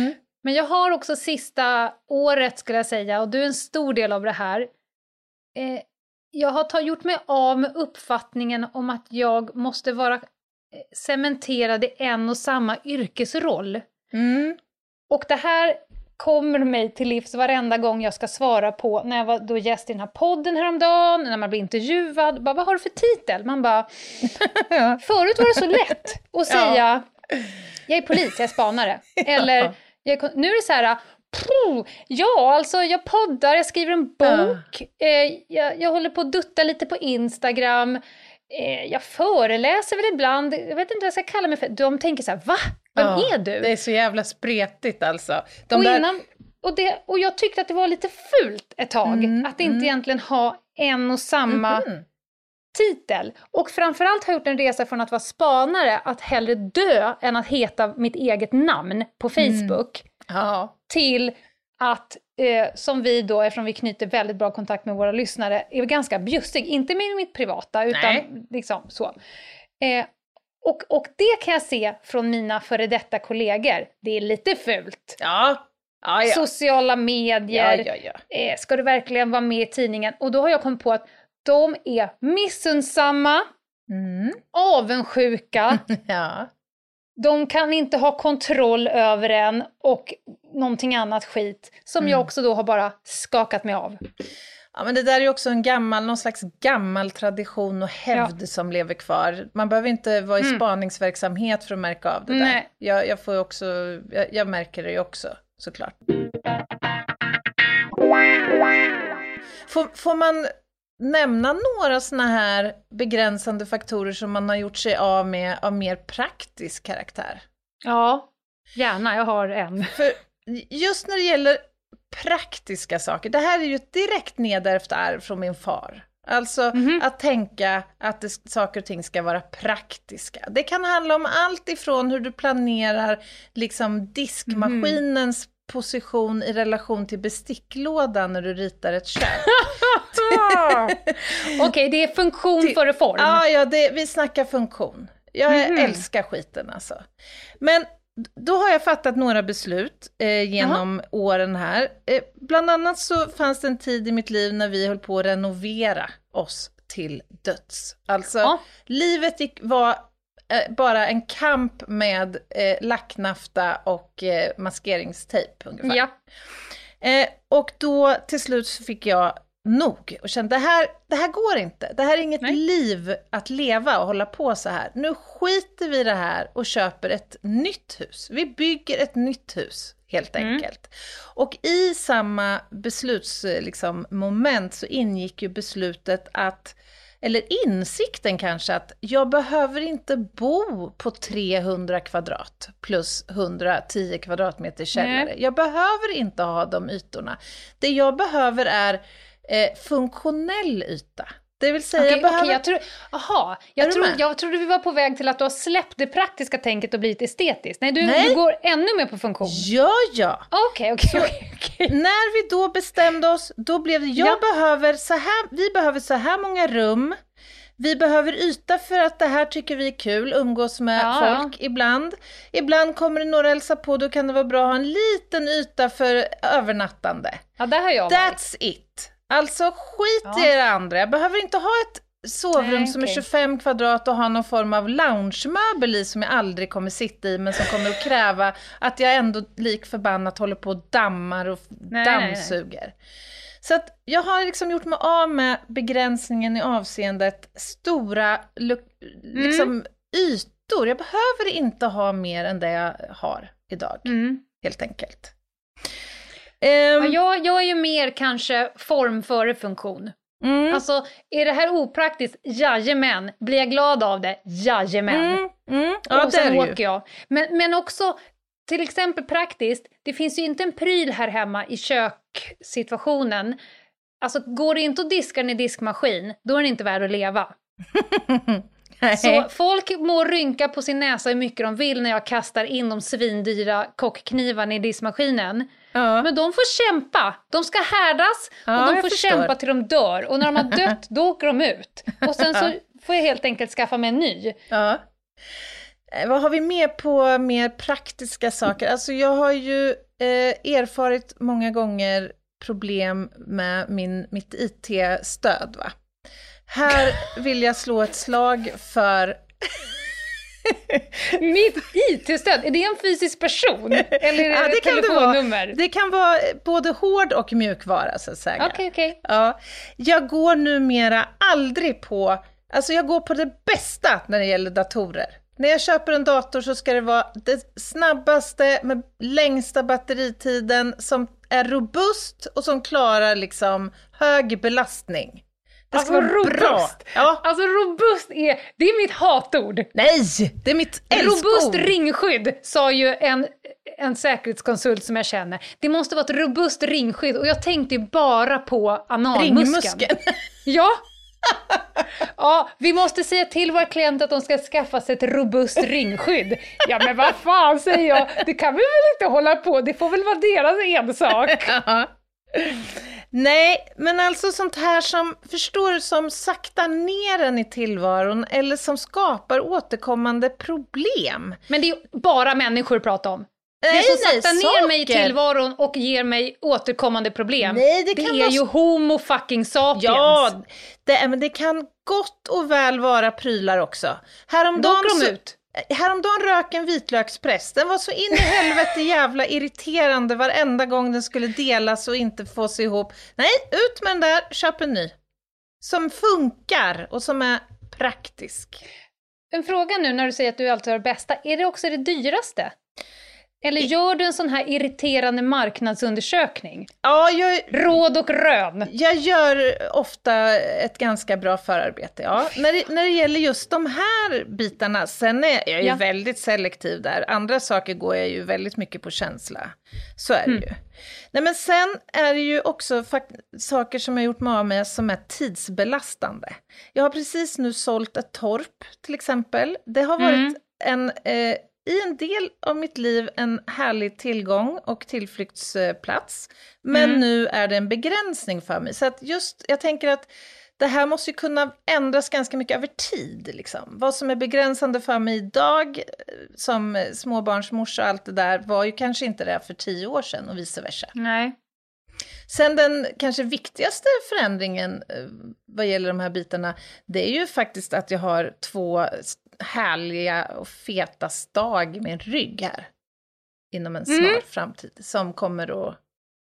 Men jag har också sista året skulle jag säga, och du är en stor del av det här. Jag har gjort mig av med uppfattningen om att jag måste vara cementerad i en och samma yrkesroll. Och det här kommer mig till livs varenda gång jag ska svara på, när jag var då gäst i den här podden häromdagen, när man blir intervjuad, bara, vad har du för titel? Man bara, förut var det så lätt att säga, jag är polis, jag är spanare. Eller, nu är det så här, alltså jag poddar, jag skriver en bok, jag håller på att dutta lite på Instagram, jag föreläser väl ibland, jag vet inte vad jag ska kalla mig för. De tänker så här, va? Vem är du? Det är så jävla spretigt alltså. Och jag tyckte att det var lite fult ett tag, att inte egentligen ha en och samma titel. Och framförallt har jag gjort en resa från att vara spanare, att hellre dö än att heta mitt eget namn på Facebook, till att, som vi då, eftersom vi knyter väldigt bra kontakt med våra lyssnare, är ganska bjussig, inte med mitt privata, utan liksom så. Och det kan jag se från mina före detta kollegor, det är lite fult. Sociala medier, ska du verkligen vara med i tidningen? Och då har jag kommit på att de är missunnsamma, avundsjuka, de kan inte ha kontroll över en och någonting annat skit som jag också då har bara skakat mig av. Ja, men det där är ju också någon slags gammal tradition och hävd som lever kvar. Man behöver inte vara i spaningsverksamhet för att märka av det där. Jag märker det ju också, såklart. Får man nämna några såna här begränsande faktorer som man har gjort sig av med av mer praktisk karaktär? Ja, gärna, jag har en. För just när det gäller praktiska saker, det här är ju ett direkt nedärvt arv från min far. Alltså att tänka att saker och ting ska vara praktiska. Det kan handla om allt ifrån hur du planerar liksom diskmaskinens position i relation till besticklådan när du ritar ett kök. Okej, det är funktion före form. Vi snackar funktion. Jag älskar skiten alltså. Men då har jag fattat några beslut genom åren här. Bland annat så fanns det en tid i mitt liv när vi höll på att renovera oss till döds. Alltså, livet var bara en kamp med lacknafta och maskeringstejp ungefär. Ja. Och då till slut så fick jag nog och kände det här går inte. Det här är inget liv att leva och hålla på så här. Nu skiter vi i det här och köper ett nytt hus. Vi bygger ett nytt hus helt enkelt. Och i samma beslutsmoment så ingick ju beslutet eller insikten kanske, att jag behöver inte bo på 300 kvadrat plus 110 kvadratmeter källare. Jag behöver inte ha de ytorna. Det jag behöver är funktionell yta. Det vill säga jag trodde vi var på väg till att du har släppt det praktiska tänket och blivit estetiskt. Nej, du går ännu mer på funktion. Ja. Okej. När vi då bestämde oss, då blev det, vi behöver så här många rum. Vi behöver yta för att det här tycker vi är kul, umgås med folk ibland. Ibland kommer det några hälsa på, då kan det vara bra att ha en liten yta för övernattande. Ja, där har jag That's it. Alltså skit i det andra. Jag behöver inte ha ett sovrum som är 25 kvadrat och ha någon form av loungemöbel i som jag aldrig kommer sitta i, men som kommer att kräva att jag ändå lik förbannat håller på och dammar och dammsuger. Så att jag har liksom gjort mig av med begränsningen i avseendet stora ytor. Jag behöver inte ha mer än det jag har idag, helt enkelt. Jag är ju mer kanske form före funktion. Alltså, är det här opraktiskt? Jajamän. Blir jag glad av det? Jajamän. Ja, och sen åker jag. Men också, till exempel praktiskt, det finns ju inte en pryl här hemma i köksituationen. Alltså, går det inte att diska den i diskmaskin, då är den inte värd att leva. Så folk må rynka på sin näsa hur mycket de vill när jag kastar in de svindyra kockknivarna i diskmaskinen. Men de får kämpa. De ska härdas och de får kämpa till de dör. Och när de har dött, då åker de ut. Och sen så får jag helt enkelt skaffa mig en ny. Vad har vi med på mer praktiska saker? Alltså jag har ju erfarit många gånger problem med mitt IT-stöd, va? Här vill jag slå ett slag för... Mitt IT-stöd, är det en fysisk person? Eller är det ett telefonnummer? Det kan vara både hård och mjukvara, så att säga. Okej. Ja, jag går numera aldrig på... Alltså jag går på det bästa när det gäller datorer. När jag köper en dator så ska det vara det snabbaste med längsta batteritiden, som är robust och som klarar liksom hög belastning. Det ska vara robust. Bra. Ja. Alltså robust det är mitt hatord. Nej, det är mitt älskord. Robust ringskydd, sa ju en säkerhetskonsult som jag känner. Det måste vara ett robust ringskydd, och jag tänkte bara på analmuskeln. Ja. Ja, vi måste säga till våra klienter att de ska skaffa sig ett robust ringskydd. Ja, men vad fan säger jag? Det kan vi väl inte hålla på. Det får väl vara deras ensak. Ja. Nej, men alltså sånt här som, förstår du, som saktar ner en i tillvaron eller som skapar återkommande problem. Men det är ju bara människor pratar om. Det som saktar ner mig i tillvaron och ger mig återkommande problem. Nej, det är ju homo fucking sapiens. Ja, men det kan gott och väl vara prylar också. Häromdagen rök en vitlökspräst. Den var så in i helvete jävla irriterande varenda gång den skulle delas och inte få sig ihop. Nej, ut med den där, köp en ny. Som funkar och som är praktisk. En fråga nu när du säger att du alltid har det bästa. Är det också det dyraste? Eller gör du en sån här irriterande marknadsundersökning? Ja, råd och rön. Jag gör ofta ett ganska bra förarbete, ja. När det gäller just de här bitarna, sen är jag ju väldigt selektiv där. Andra saker går jag ju väldigt mycket på känsla. Så är det ju. Nej, men sen är det ju också saker som jag gjort mig av med som är tidsbelastande. Jag har precis nu sålt ett torp, till exempel. Det har varit i en del av mitt liv en härlig tillgång och tillflyktsplats. Men nu är det en begränsning för mig. Så att jag tänker att det här måste ju kunna ändras ganska mycket över tid. Liksom. Vad som är begränsande för mig idag som småbarnsmorsa och allt det där var ju kanske inte det för 10 år sedan och vice versa. Nej. Sen den kanske viktigaste förändringen vad gäller de här bitarna, det är ju faktiskt att jag har 2 härliga och feta stag med en rygg här inom en snar framtid som kommer att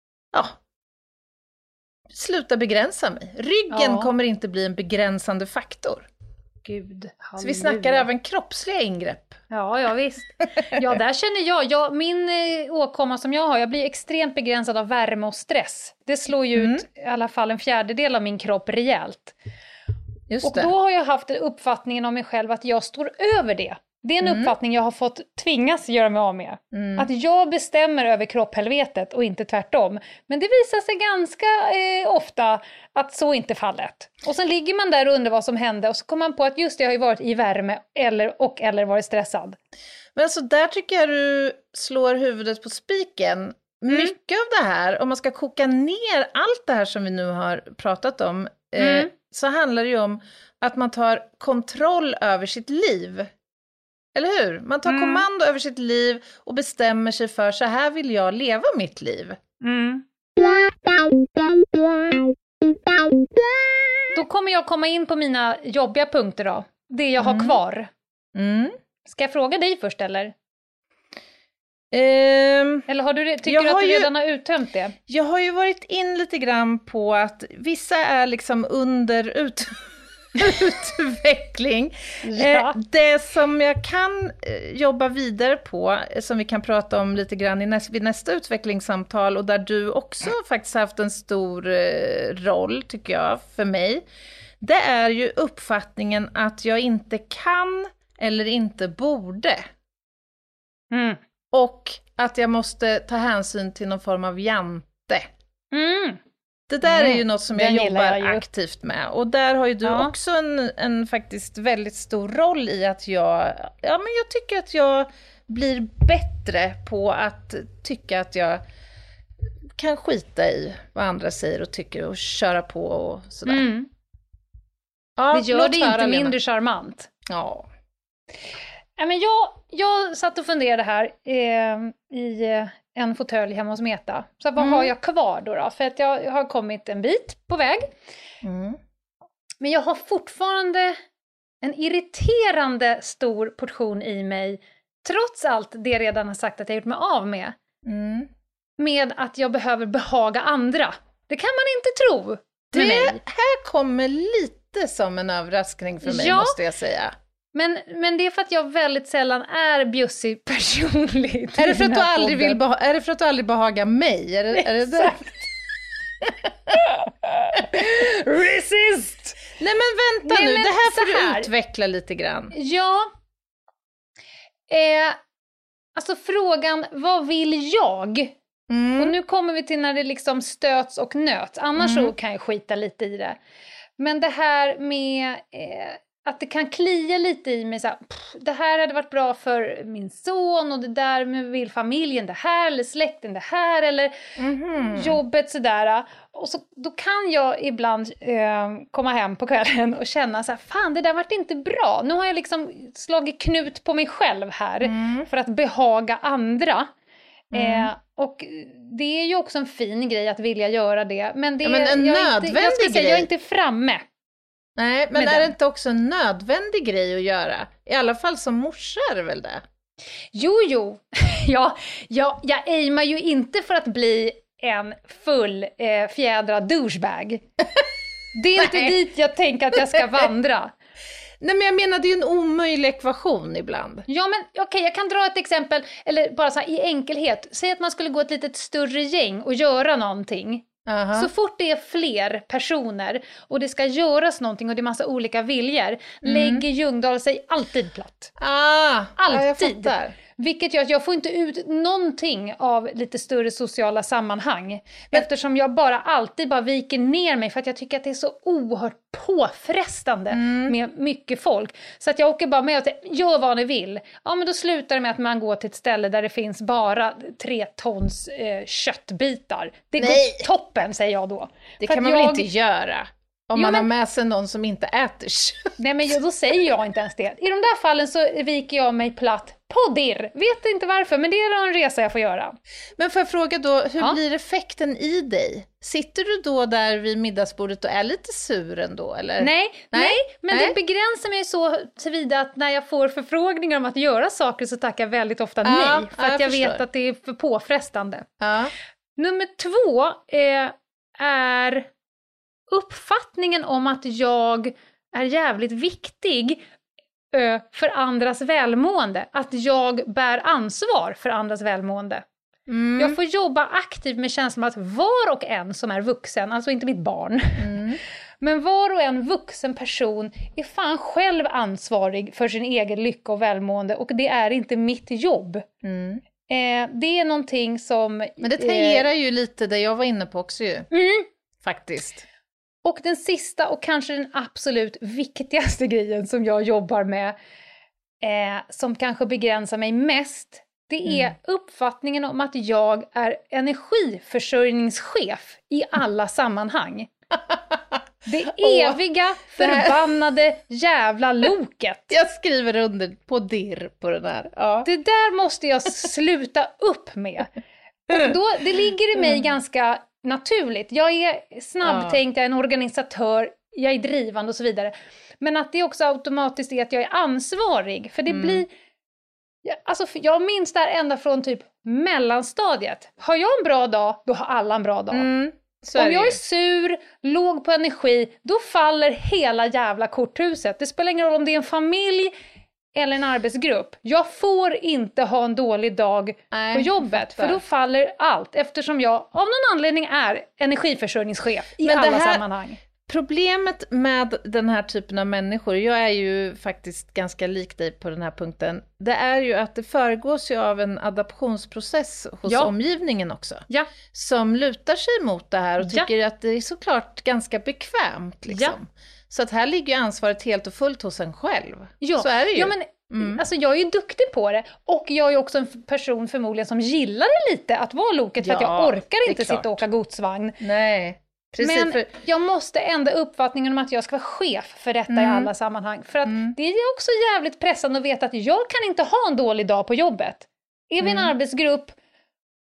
sluta begränsa mig. Ryggen kommer inte bli en begränsande faktor. Gud, halleluja. Så vi snackar även kroppsliga ingrepp. Ja, visst. Ja, där känner jag min åkomma som jag har, jag blir extremt begränsad av värme och stress. Det slår ju ut i alla fall 1/4 av min kropp rejält. Just och det. då har jag haft uppfattningen om mig själv att jag står över det. Det är en uppfattning jag har fått tvingas göra mig av med. Att jag bestämmer över kropphelvetet och inte tvärtom. Men det visar sig ganska ofta att så inte är fallet. Och sen ligger man där och undrar vad som hände. Och så kommer man på att just det, har ju varit i värme eller varit stressad. Men alltså där tycker jag du slår huvudet på spiken. Mycket av det här, om man ska koka ner allt det här som vi nu har pratat om. Så handlar det ju om att man tar kontroll över sitt liv. Eller hur? Man tar kommando över sitt liv och bestämmer sig för så här vill jag leva mitt liv. Då kommer jag komma in på mina jobbiga punkter då. Det jag har kvar. Ska jag fråga dig först eller? Eller tycker du att du redan har uttömt det? Jag har ju varit in lite grann på att vissa är liksom under utveckling. Ja. Det som jag kan jobba vidare på, som vi kan prata om lite grann vid nästa utvecklingssamtal och där du också faktiskt haft en stor roll tycker jag för mig. Det är ju uppfattningen att jag inte kan eller inte borde. Och att jag måste ta hänsyn till någon form av jante. Det där är ju något som jag jobbar aktivt med. Och där har ju du också en faktiskt väldigt stor roll i att jag tycker att jag blir bättre på att tycka att jag kan skita i vad andra säger och tycker och köra på och sådär. Ja, det gör det inte mindre charmant. Ja. Men jag satt och funderade här i en fåtölj hemma hos Meta. Så vad har jag kvar då? För att jag har kommit en bit på väg. Men jag har fortfarande en irriterande stor portion i mig. Trots allt det jag redan har sagt att jag gjort mig av med. Med att jag behöver behaga andra. Det kan man inte tro. Det här kommer lite som en överraskning för mig, måste jag säga. Men det är för att jag väldigt sällan är bjussig personligt. Är det för att du aldrig är det för att du aldrig behagar mig? Är det det? Resist! Nej men vänta nu, det här får du utveckla lite grann. Ja. Alltså frågan, vad vill jag? Och nu kommer vi till när det liksom stöts och nöts. Annars så kan jag skita lite i det. Men det här med att det kan klia lite i mig. Så här, det här hade varit bra för min son. Och det där med vill familjen det här. Eller släkten det här. Eller jobbet sådär. Och så, då kan jag ibland komma hem på kvällen och känna så här, fan det där vart inte bra. Nu har jag liksom slagit knut på mig själv här. För att behaga andra. Och det är ju också en fin grej att vilja göra det. Men det är en nödvändig grej. Jag är inte framme. Nej, men är det inte också en nödvändig grej att göra? I alla fall som morsa är det väl det? Jo. Jag aimar ju inte för att bli en full fjädrad douchebag. Det är inte dit jag tänker att jag ska vandra. Nej, men jag menar det är ju en omöjlig ekvation ibland. Ja, men okej, jag kan dra ett exempel, eller bara så här, i enkelhet. Säg att man skulle gå ett litet större gäng och göra någonting. Så fort det är fler personer och det ska göras någonting och det är massa olika viljor, lägger Ljungdahl sig alltid platt. Alltid. Ja, vilket gör att jag får inte ut någonting av lite större sociala sammanhang. Eftersom jag alltid viker ner mig för att jag tycker att det är så oerhört påfrestande med mycket folk. Så att jag åker bara med och gör vad ni vill. Ja, men då slutar det med att man går till ett ställe där det finns bara 3 tons köttbitar. Det går toppen, säger jag då. Det kan man väl inte göra? Om man har med sig någon som inte äter kött. Nej, men då säger jag inte ens det. I de där fallen så viker jag mig platt på dirr. Vet inte varför, men det är en resa jag får göra. Men får jag fråga då, hur blir effekten i dig? Sitter du då där vid middagsbordet och är lite sur ändå, eller? Nej, men det begränsar mig så tillvida att när jag får förfrågningar om att göra saker så tackar jag väldigt ofta nej. För att jag vet att det är för påfrestande. Nummer 2 är uppfattningen om att jag är jävligt viktig för andras välmående. Att jag bär ansvar för andras välmående. Jag får jobba aktivt med känslan att var och en som är vuxen, alltså inte mitt barn, men var och en vuxen person är fan själv ansvarig för sin egen lycka och välmående, och det är inte mitt jobb. Det är någonting som... Men det tangerar ju lite det jag var inne på också ju. Faktiskt. Och den sista och kanske den absolut viktigaste grejen som jag jobbar med, som kanske begränsar mig mest, det är uppfattningen om att jag är energiförsörjningschef i alla sammanhang. Det eviga, förbannade jävla loket. Jag skriver under på dirr på den här. Ja. Det där måste jag sluta upp med. Och då, det ligger i mig ganska naturligt. Jag är snabbtänkt, jag är en organisatör, jag är drivande och så vidare. Men att det också automatiskt är att jag är ansvarig. För det blir... Alltså, jag minns där ända från typ mellanstadiet. Har jag en bra dag, då har alla en bra dag. Om jag är sur, låg på energi, då faller hela jävla korthuset. Det spelar ingen roll om det är en familj eller en arbetsgrupp. Jag får inte ha en dålig dag på jobbet. För då faller allt. Eftersom jag av någon anledning är energiförsörjningschef i alla sammanhang. Problemet med den här typen av människor, jag är ju faktiskt ganska lik dig på den här punkten, det är ju att det föregås ju av en adaptionsprocess hos omgivningen också. Som lutar sig mot det här och tycker att det är såklart ganska bekvämt liksom. Så att här ligger ju ansvaret helt och fullt hos en själv. Så är det ju. Ja, men alltså jag är ju duktig på det. Och jag är också en person förmodligen som gillar det lite att vara loket. För att jag orkar inte sitta och åka godsvagn. Nej, precis. Men jag måste ändra uppfattningen om att jag ska vara chef för detta i alla sammanhang. För att det är också jävligt pressande att veta att jag kan inte ha en dålig dag på jobbet. Är vi en arbetsgrupp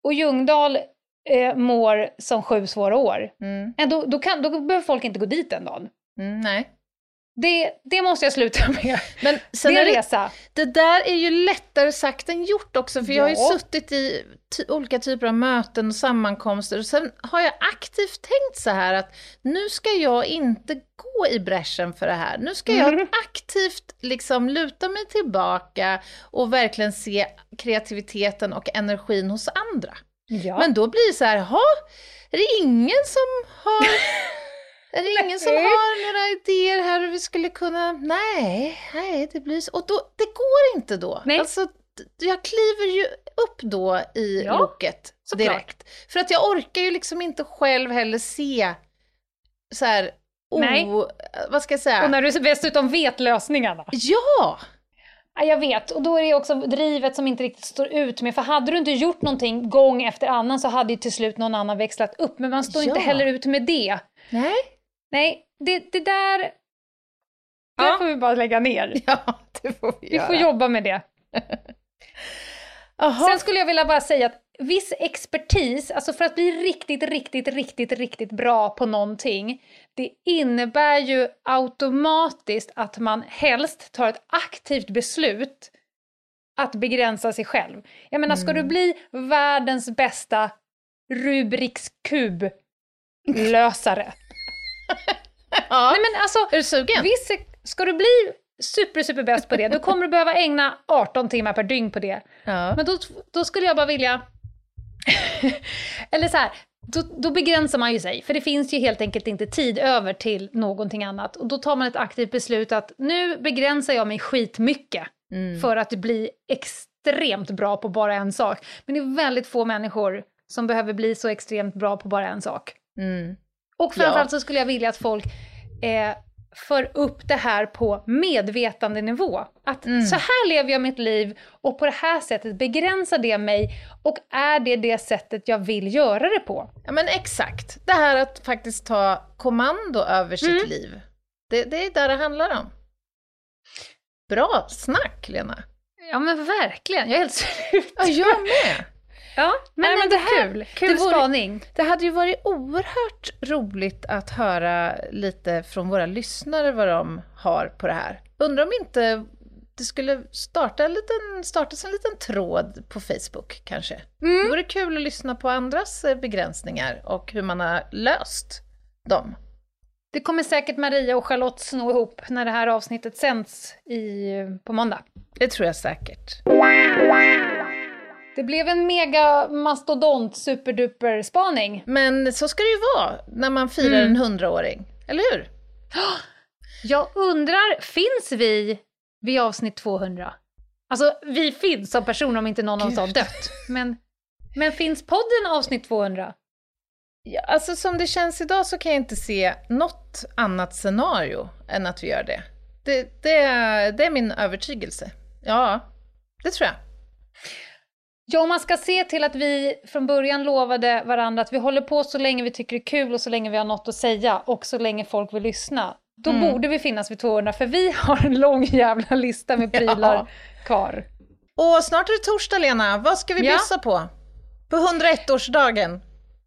och Ljungdahl mår som 7 svåra år, då behöver folk inte gå dit den dagen. Nej. Det måste jag sluta med. Men sen det är en resa. Det där är ju lättare sagt än gjort också, för jag har ju suttit i olika typer av möten och sammankomster, och sen har jag aktivt tänkt så här att nu ska jag inte gå i bräschen för det här. Nu ska jag aktivt liksom luta mig tillbaka och verkligen se kreativiteten och energin hos andra. Ja. Men då blir det så här, är det ingen som har... Är det ingen som har några idéer här hur vi skulle kunna... Nej, det blir så... Och då, det går inte då. Nej. Alltså, jag kliver ju upp då i loket direkt. För att jag orkar ju liksom inte själv heller se så här... vad ska jag säga? Och när du dessutom vet lösningarna. Ja! Ja, jag vet. Och då är det också drivet som inte riktigt står ut med. För hade du inte gjort någonting gång efter annan så hade ju till slut någon annan växlat upp. Men man står inte heller ut med det. Nej, det där... Det får vi bara lägga ner. Ja, det får vi göra. Vi får jobba med det. Sen skulle jag vilja bara säga att viss expertis, alltså för att bli riktigt bra på någonting, det innebär ju automatiskt att man helst tar ett aktivt beslut att begränsa sig själv. Jag menar, ska du bli världens bästa Rubiks kub-lösare? Ja. Nej, men alltså, är du sugen? Ska du bli super bäst på det, då kommer du behöva ägna 18 timmar per dygn på det. Ja. Men då skulle jag bara vilja eller så här, då begränsar man ju sig, för det finns ju helt enkelt inte tid över till någonting annat, och då tar man ett aktivt beslut att nu begränsar jag mig skitmycket för att bli extremt bra på bara en sak. Men det är väldigt få människor som behöver bli så extremt bra på bara en sak. Och framförallt så skulle jag vilja att folk för upp det här på medvetandenivå. Att så här lever jag mitt liv, och på det här sättet begränsar det mig, och är det sättet jag vill göra det på. Ja, men exakt. Det här att faktiskt ta kommando över sitt liv. Det är där det handlar om. Bra snack, Lena. Ja, men verkligen. Jag är helt slut. Ja, jag med. Ja, men det här, kul spaning. Det hade ju varit oerhört roligt att höra lite från våra lyssnare vad de har på det här. Undrar om inte det skulle startas en liten tråd på Facebook kanske. Det vore kul att lyssna på andras begränsningar och hur man har löst dem. Det kommer säkert Maria och Charlotte sno ihop när det här avsnittet sänds på måndag. Det tror jag säkert. Det blev en mega mastodont superduper spaning. Men så ska det ju vara när man firar en 100-åring. Eller hur? Jag undrar, finns vi vid avsnitt 200? Alltså, vi finns som personer om inte någon av oss har dött. Men finns podden avsnitt 200? Ja, alltså som det känns idag så kan jag inte se något annat scenario än att vi gör det. Det är min övertygelse. Ja, det tror jag. Ja, man ska se till att vi från början lovade varandra att vi håller på så länge vi tycker det är kul och så länge vi har något att säga och så länge folk vill lyssna. Då borde vi finnas vid 200, för vi har en lång jävla lista med prylar kvar. Och snart är det torsdag, Lena. Vad ska vi bjussa på? På 101-årsdagen.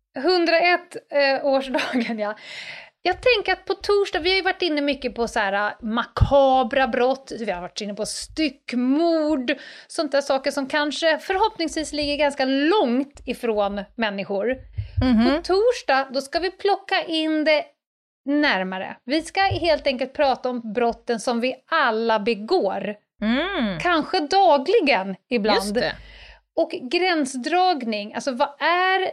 101-årsdagen, ja. Jag tänker att på torsdag, vi har ju varit inne mycket på så här makabra brott, vi har varit inne på styckmord, sånt där saker som kanske förhoppningsvis ligger ganska långt ifrån människor. På torsdag, då ska vi plocka in det närmare. Vi ska helt enkelt prata om brotten som vi alla begår. Kanske dagligen ibland. Just det. Och gränsdragning, alltså vad är...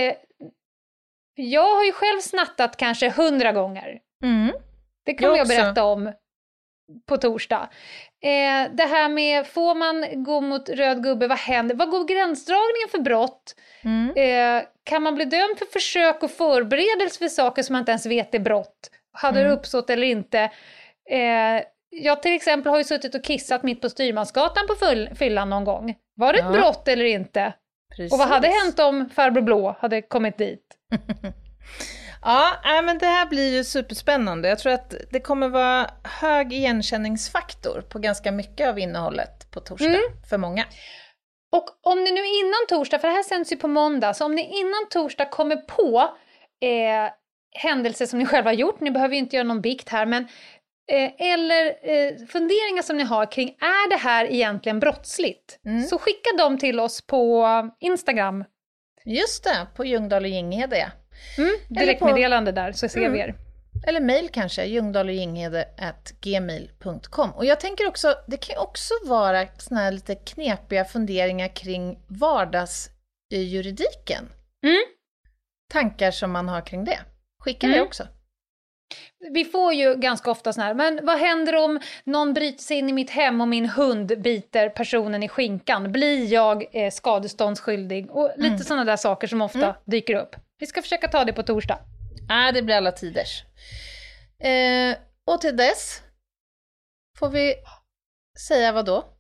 jag har ju själv snattat kanske 100 gånger. Det kommer jag berätta om på torsdag. Det här med, får man gå mot röd gubbe, vad händer? Vad går gränsdragningen för brott? Kan man bli dömd för försök och förberedelse för saker som man inte ens vet är brott? Hade det uppstått eller inte? Jag till exempel har ju suttit och kissat mitt på Styrmansgatan på fyllan någon gång. Var det ett brott eller inte? Precis. Och vad hade hänt om farbror Blå hade kommit dit? Ja, men det här blir ju superspännande. Jag tror att det kommer vara hög igenkänningsfaktor på ganska mycket av innehållet på torsdag för många. Och om ni nu innan torsdag, för det här sänds ju på måndag, så om ni innan torsdag kommer på händelser som ni själva har gjort, ni behöver ju inte göra någon bikt här, men eller funderingar som ni har kring, är det här egentligen brottsligt? Så skicka dem till oss på Instagram. Just det, på Ljungdahl och Ginghede. Direktmeddelande där, så ser vi er. Eller mejl kanske, ljungdahloginghede@gmail.com. Och jag tänker också, det kan ju också vara såna här lite knepiga funderingar kring vardagsjuridiken. Tankar som man har kring det. Skicka det också. Vi får ju ganska ofta sån här, men vad händer om någon bryter sig in i mitt hem och min hund biter personen i skinkan? Blir jag skadeståndsskyldig? Och lite sådana där saker som ofta dyker upp. Vi ska försöka ta det på torsdag. Det blir alla tiders. Och till dess får vi säga vad då?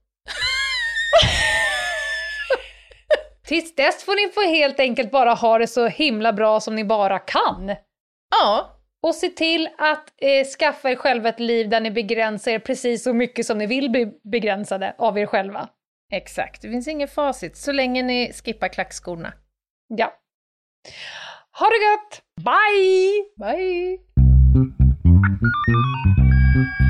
Tills dess får ni helt enkelt bara ha det så himla bra som ni bara kan. Ja. Och se till att skaffa er själva ett liv där ni begränsar er precis så mycket som ni vill bli begränsade av er själva. Exakt, det finns ingen facit så länge ni skippar klackskorna. Ja. Ha det gött! Bye! Bye!